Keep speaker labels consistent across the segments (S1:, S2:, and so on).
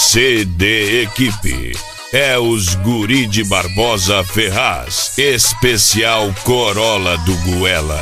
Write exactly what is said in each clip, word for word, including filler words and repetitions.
S1: C D Equipe. É os Guri de Barbosa Ferraz, especial Corolla do Goela.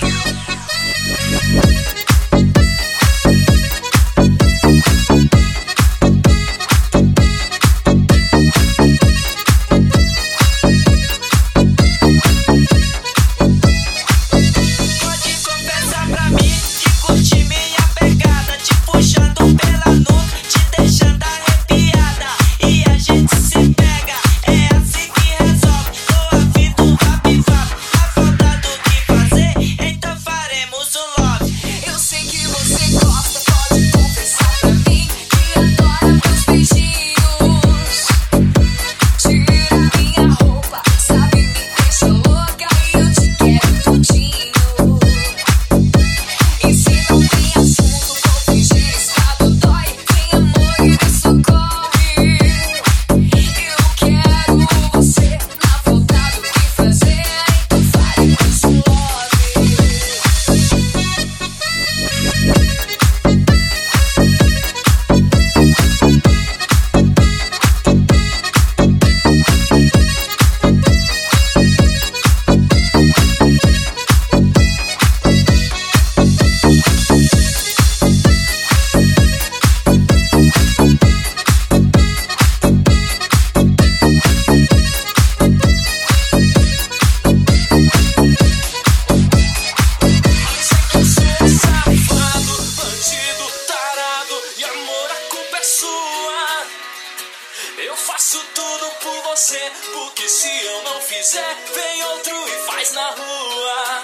S2: Eu faço tudo por você, porque se eu não fizer, vem outro e faz na rua.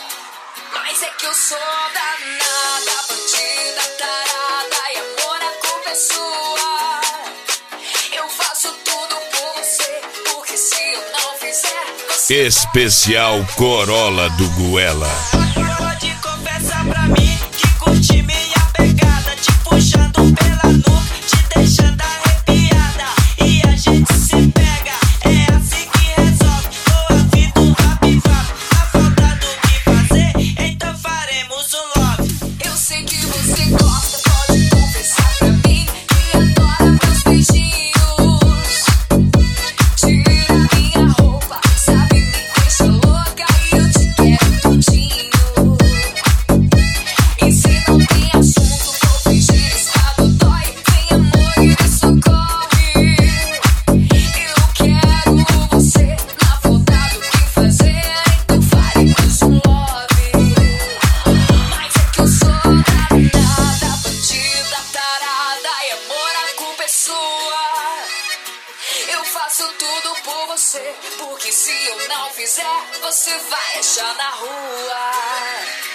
S2: Mas é que eu sou danada, bandida, tarada, e amor, a culpa é sua. Eu faço tudo por você, porque se eu não fizer, você...
S1: Especial Corolla do Goela.
S2: Pode confessar pra mim que curte minha pegada, te puxando pela nuca, te deixando arrepiada. E a gente se pega, é assim que resolve. Tô a vida um rap rap, tá faltando o que fazer, então faremos um love. Eu sei que você gosta, pode confessar pra mim que adora meus beijinhos. Tira minha roupa, sabe, me deixa louca e eu te quero tudinho. E se não tem assunto, vou fingir estado dói. Vem amor e me socorre. Eu quero você na vontade do que fazer, então faremos um love. Mas é que eu sou danada, bandida, tarada, e amor, a culpa é sua. Eu faço tudo por você, porque se eu não fizer, você vai achar na rua.